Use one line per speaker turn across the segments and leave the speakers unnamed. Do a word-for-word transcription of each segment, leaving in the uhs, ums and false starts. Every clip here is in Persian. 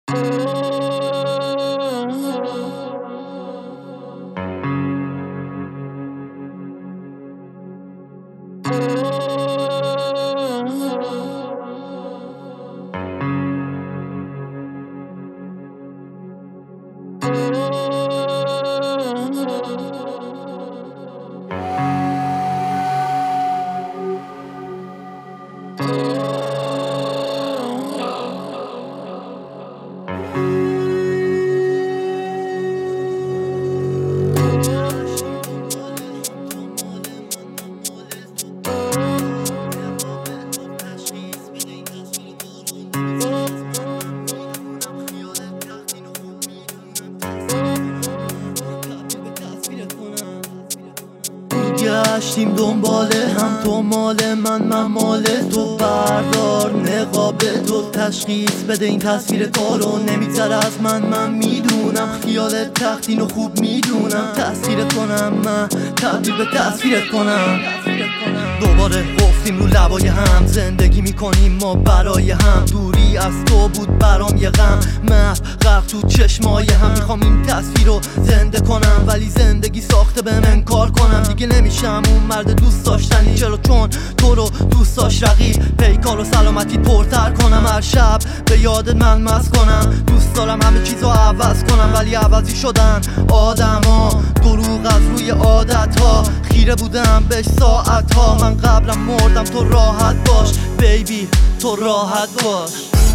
گشتیم دنباله هم، تو مال من من مال تو. بردار نقاب تو، تشخیص بده این تصویر تو رو. نمیگذره از من من میدونم، خیالت تختین و خوب میدونم. تأثیرت کنم من، تبدیل به تصویرت کنم. دوباره گفتیم رو لبای هم، زندگی میکنیم ما برای هم. دوری از تو بود برام یه غم، محو غرق تو چشمای هم. میخوام این تصویر رو زنده کنم، ولی زندگی ساخته بهم انکار کنم. دیگه نمیشم اون مرد دوست داشتنی، چرا؟ چون تو رو دوست داشت رقیب. پیکار و سلامتی پرتر کنم، هر شب به یادت من مست کنم. دوست دارم همه چیزو عوض کنم، ولی عوضی شدن آدم ها. دروغ از روی عادت ها، خیره بودم بهش ساعت ها. من قبلم مردم، تو راحت باش بیبی، تو راحت باش.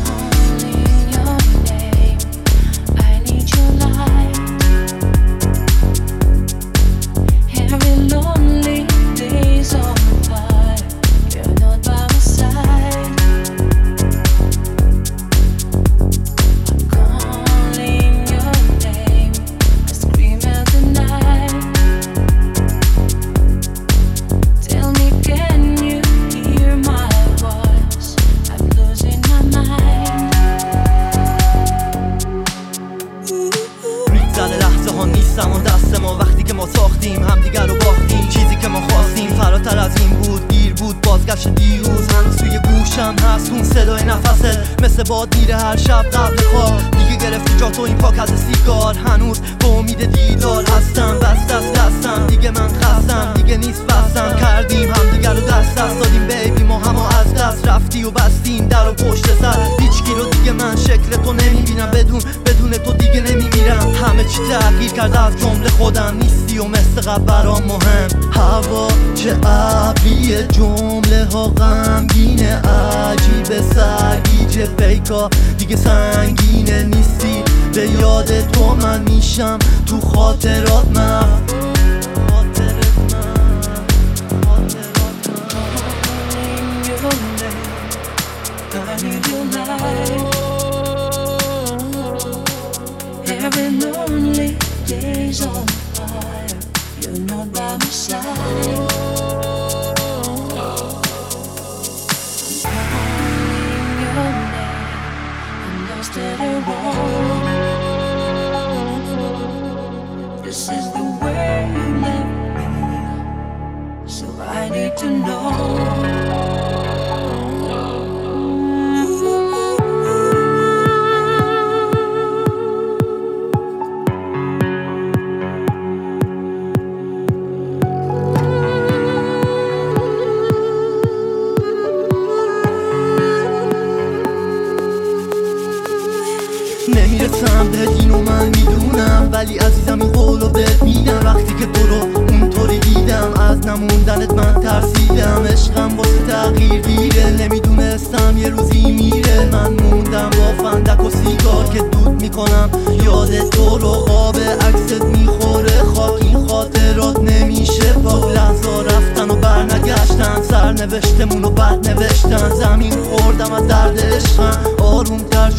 نیستم اون دست ما وقتی که ما ساختیم همدیگر رو باختیم. چیزی که ما خواستیم فراتر از این بود، دیر بود بازگشت دیروز. هنوز توی گوشم هست اون صدای نفست، مثل باد میره هر شب قبل خواب. دیگه گرفتی جا تو این پاک از سیگار، هنوز به امید دیدار هستم. بست از دستم دیگه من خستم، دیگه نیست بستم. کردیم همدیگر رو دست دست دادیم بیبی، ما همو از دست رفتی و بستیم در و پشت سر. هیچ کی رو دیگه من شکل تو نمیبینم، بدون بدون تو دیگه نمیمیرم. همه چی تغییر کرده از جمله خودم، نیستی و مثل قبل برام مهم. هوا چه ابریه، جمله ها غمگینه، عجیبه سرگیجه. پیکا دیگه سنگینه، نیستی به یاد تو من میشم تو خاطرات من.
Every lonely day's on fire, you're not by my side. I'm calling your name, I'm lost at a wall. This is the way you left me, so I need to know.
نمیرسم به اینو من میدونم، ولی عزیزم این قولو بهت میدم. وقتی که تو رو اونطوری دیدم، از نموندنت من ترسیدم. عشقم واسه تغییر دیره، نمیدونستم یه روزی میره. من موندم با فندک و سیگار که دود میکنم یاد تو رو. قاب عکست میخوره خاک، این خاطرات نمیشه پاک. لحظا رفتن و برنگشتن، سر نوشتمون و بد نوشتن. زمین خوردم از درد عشقم، آروم تر